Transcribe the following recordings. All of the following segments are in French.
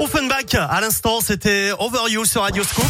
Offenbach, à l'instant, c'était Over You sur Radio Scoop.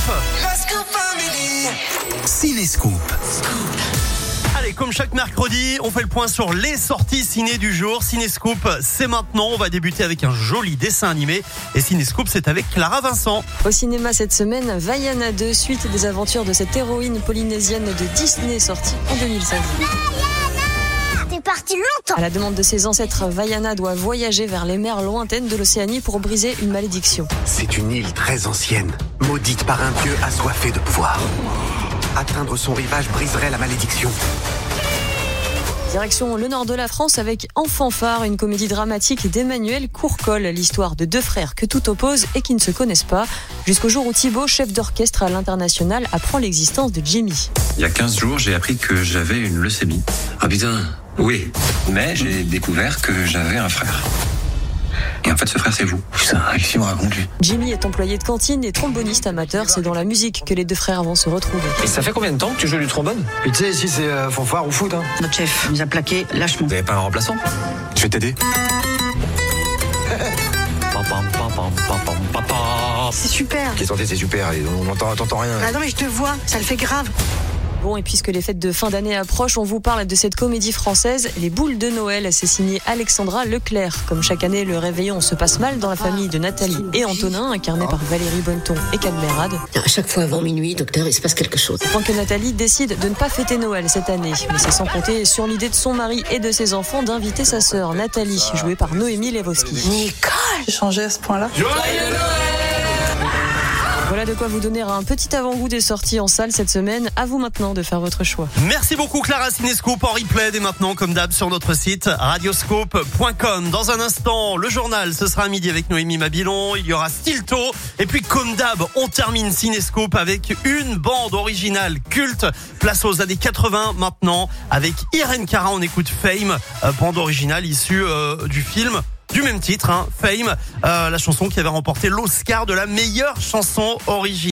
Cinescoop. Allez, comme chaque mercredi, on fait le point sur les sorties ciné du jour. Cinescoop, c'est maintenant. On va débuter avec un joli dessin animé. Et Cinescoop, c'est avec Clara Vincent. Au cinéma cette semaine, Vaiana 2, suite des aventures de cette héroïne polynésienne de Disney sortie en 2016. T'es parti longtemps. À la demande de ses ancêtres, Vaiana doit voyager vers les mers lointaines de l'Océanie pour briser une malédiction. C'est une île très ancienne, maudite par un dieu assoiffé de pouvoir. Atteindre son rivage briserait la malédiction. Direction le nord de la France avec En fanfare, une comédie dramatique d'Emmanuel Courcol, l'histoire de deux frères que tout oppose et qui ne se connaissent pas, jusqu'au jour où Thibaut, chef d'orchestre à l'international, apprend l'existence de Jimmy. Il y a 15 jours, j'ai appris que j'avais une leucémie. Ah putain, oui. Mais j'ai découvert que j'avais un frère. Et en fait, ce frère, c'est vous. Putain, qu'est-ce qu'il me raconte, lui ? Jimmy est employé de cantine et tromboniste amateur. C'est dans la musique que les deux frères vont se retrouver. Et ça fait combien de temps que tu joues du trombone ? Puis tu sais, ici c'est fanfare ou foot. Hein. Notre chef nous a plaqué lâchement. Vous avez pas un remplaçant ? Je vais t'aider. C'est super. Qui est santé, c'est super. Et on t'entend rien. Ah non mais je te vois, ça le fait grave. Bon, et puisque les fêtes de fin d'année approchent, on vous parle de cette comédie française, Les Boules de Noël. C'est signé Alexandra Leclerc. Comme chaque année, le réveillon se passe mal dans la famille de Nathalie et Antonin, incarnés par Valérie Bonneton et Cadmerade. À chaque fois avant minuit, docteur, il se passe quelque chose. Point que Nathalie décide de ne pas fêter Noël cette année. Mais c'est sans compter sur l'idée de son mari et de ses enfants d'inviter sa sœur Nathalie, jouée par Noémie Lewowski. Nicole, j'ai changé à ce point-là. Voilà de quoi vous donner un petit avant-goût des sorties en salle cette semaine. À vous maintenant de faire votre choix. Merci beaucoup Clara. Cinescoop en replay dès maintenant comme d'hab sur notre site radioscoop.com. Dans un instant, le journal, ce sera à midi avec Noémie Mabilon. Il y aura Stilto. Et puis comme d'hab, on termine Cinescoop avec une bande originale culte. Place aux années 80 maintenant avec Irène Cara. On écoute Fame, bande originale issue du film du même titre, Fame, la chanson qui avait remporté l'Oscar de la meilleure chanson originale.